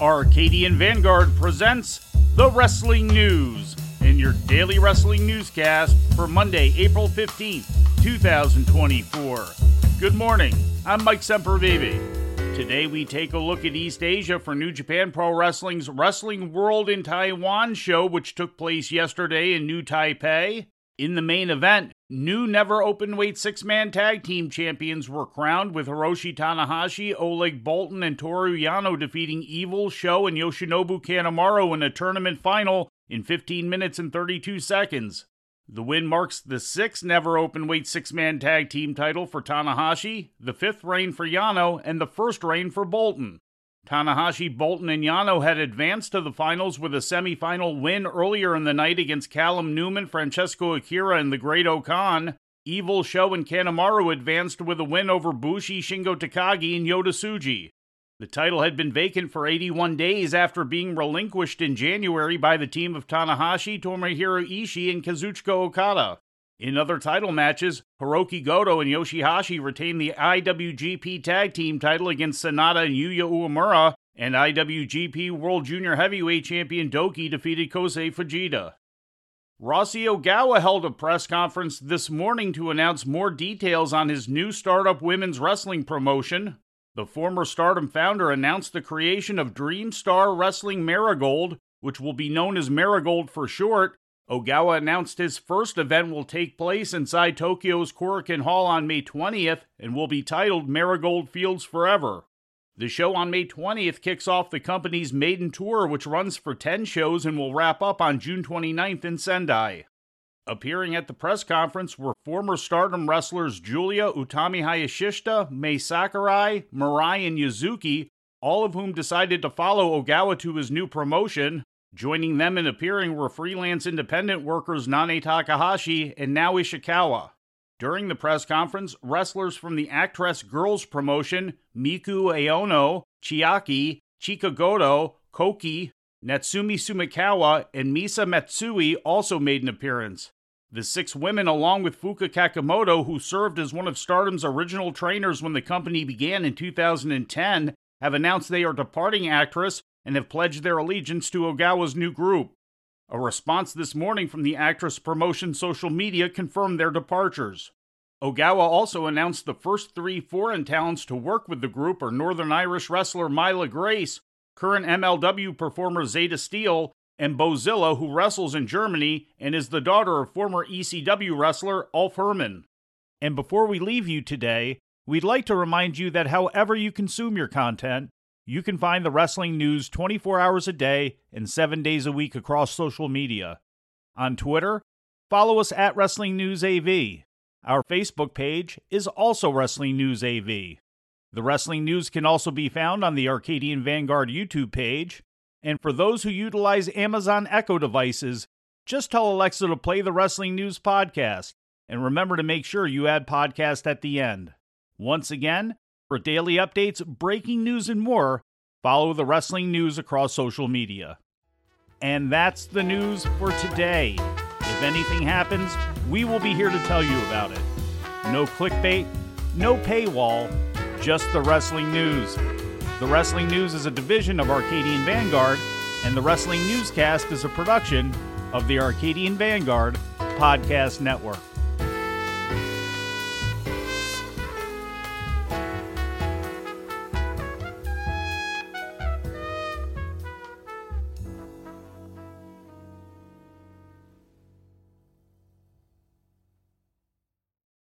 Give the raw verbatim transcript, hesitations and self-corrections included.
Arcadian Vanguard presents The Wrestling News in your daily wrestling newscast for Monday, April fifteenth, twenty twenty-four. Good morning, I'm Mike Sempervive. Today we take a look at East Asia for New Japan Pro Wrestling's Wrestling World in Taiwan show, which took place yesterday in New Taipei. In the main event, new never openweight six-man tag team champions were crowned, with Hiroshi Tanahashi, Oleg Boltin, and Toru Yano defeating Evil, Sho, and Yoshinobu Kanemaru in a tournament final in fifteen minutes and thirty-two seconds. The win marks the sixth never openweight six-man tag team title for Tanahashi, the fifth reign for Yano, and the first reign for Boltin. Tanahashi, Boltin, and Yano had advanced to the finals with a semi-final win earlier in the night against Callum Newman, Francesco Akira, and the Great Okan. Evil, Sho, and Kanemaru advanced with a win over Bushi, Shingo Takagi, and Yota Tsuji. The title had been vacant for eighty-one days after being relinquished in January by the team of Tanahashi, Tomohiro Ishii, and Kazuchika Okada. In other title matches, Hiroki Goto and Yoshihashi retained the I W G P Tag Team title against Sanada and Yuya Uemura, and I W G P World Junior Heavyweight Champion Doki defeated Kosei Fujita. Rossy Ogawa held a press conference this morning to announce more details on his new startup women's wrestling promotion. The former Stardom founder announced the creation of Dream Star Wrestling Marigold, which will be known as Marigold for short. Ogawa announced his first event will take place inside Tokyo's Korakuen Hall on May twentieth and will be titled Marigold Fields Forever. The show on May twentieth kicks off the company's maiden tour, which runs for ten shows and will wrap up on June twenty-ninth in Sendai. Appearing at the press conference were former Stardom wrestlers Julia Utami Hayashishita, Mei Sakurai, Mirai, and Yuzuki, all of whom decided to follow Ogawa to his new promotion. Joining them in appearing were freelance independent workers Nane Takahashi and Naoi Ishikawa. During the press conference, wrestlers from the Actress Girls promotion, Miku Aono, Chiaki, Chika Goto, Koki, Natsumi Sumikawa, and Misa Matsui also made an appearance. The six women, along with Fuka Kakamoto, who served as one of Stardom's original trainers when the company began in two thousand ten, have announced they are departing Actress and have pledged their allegiance to Ogawa's new group. A response this morning from the Actress promotion social media confirmed their departures. Ogawa also announced the first three foreign talents to work with the group are Northern Irish wrestler Myla Grace, current M L W performer Zeta Steele, and Bozilla, who wrestles in Germany and is the daughter of former E C W wrestler Ulf Herman. And before we leave you today, we'd like to remind you that however you consume your content, you can find the wrestling news twenty-four hours a day and seven days a week across social media. On Twitter, follow us at Wrestling News A V. Our Facebook page is also Wrestling News A V. The Wrestling News can also be found on the Arcadian Vanguard YouTube page. And for those who utilize Amazon Echo devices, just tell Alexa to play the Wrestling News podcast. And remember to make sure you add podcast at the end. Once again, for daily updates, breaking news, and more, follow the Wrestling News across social media. And that's the news for today. If anything happens, we will be here to tell you about it. No clickbait, no paywall, just the Wrestling News. The Wrestling News is a division of Arcadian Vanguard, and the Wrestling Newscast is a production of the Arcadian Vanguard Podcast Network.